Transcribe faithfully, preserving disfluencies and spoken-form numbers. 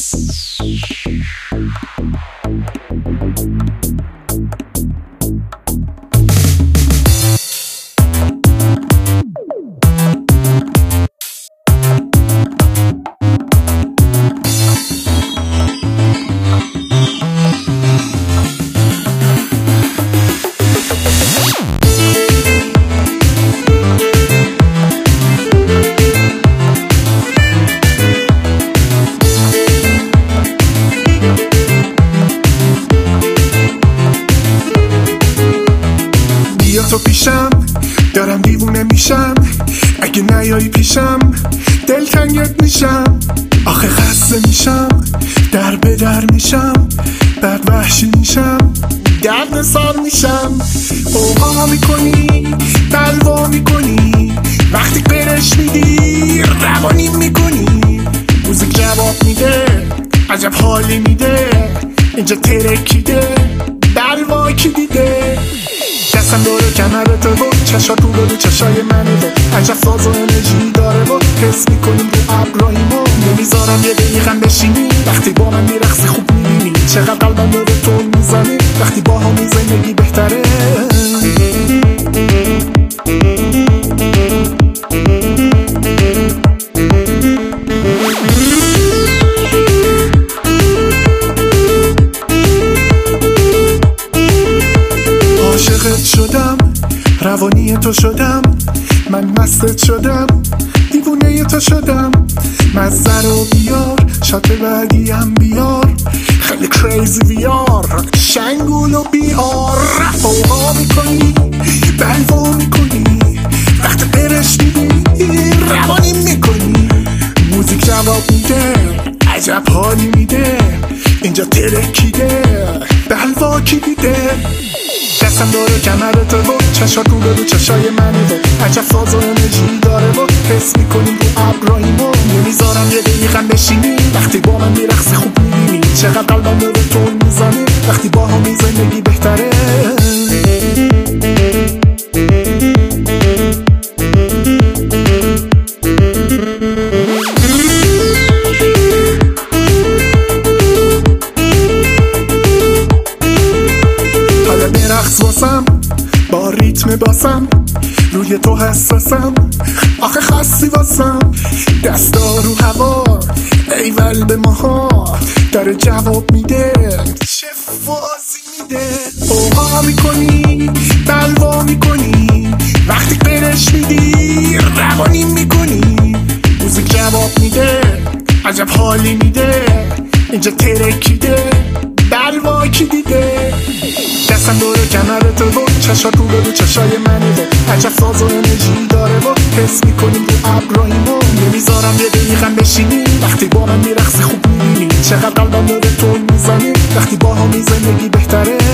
تو پیشم دارم دیوونه میشم، اگه نیایی پیشم دلتنگت میشم. آخه خسته میشم، در به در میشم، بعد وحشی میشم، درد سر میشم. اوها میکنی، دلوا میکنی، وقتی قرش میدی روانیم میکنی. موزیک جواب میده، عجب حالی میده، اینجا ترکیده، دلوا کی دیده. دستم داره کمرت و چشات رو رو چشای منه و عجب فاز و انرژی داره و حس میکنیم رو ابراهیم و نمیذارم یه دقیقم بشینی. وقتی با من میرقصی خوب میبینی چقدر قلبم داره تون میزنی. وقتی با همی زندگی بهتره. عاشقت شدم، روانی تو شدم، من مستت شدم، دیوونه تو شدم. مزه رو بیار، شات بعدی هم بیار، خیلی کریزی بیار، شنگول و بیار. اوها میکنی، بلوا میکنی، وقت قرش میدی روانی میکنی. موزیک جواب میده، عجب حالی میده، اینجا ترکیده، بلوا کی دیده. دستم داره کمرت و چشات رو رو چشای منه و عجب فاز و انرژی داره و حس میکنیم رو ابراهیم و نمیذارم یه دقیقم بشینی. وقتی با من میرقصی خوب میبینی چقدر قلبم داره تون میزنه. وقتی با همی زندگی بهتره. رقص واسم با ریتم باسم، روی تو حساسم، آخه خاصی واسم. دستا رو هوا، ایول به ماها، داره جواب میده، چه فازی میده. اوها میکنی، بلوا میکنی، وقتی قرش میدی روانی میکنی. موزیک جواب میده، عجب حالی میده، اینجا ترکیده، بلوا کی دیده. دستم داره کمرت و چشات رو رو چشای منه و عجب فاز و انرژی داره و حس میکنیم رو ابراهیم و نمیذارم یه دقیقم بشینی. وقتی با من میرقصی خوب میبینی چقدر قلبم داره تون میزنی. وقتی با همی زندگی بهتره.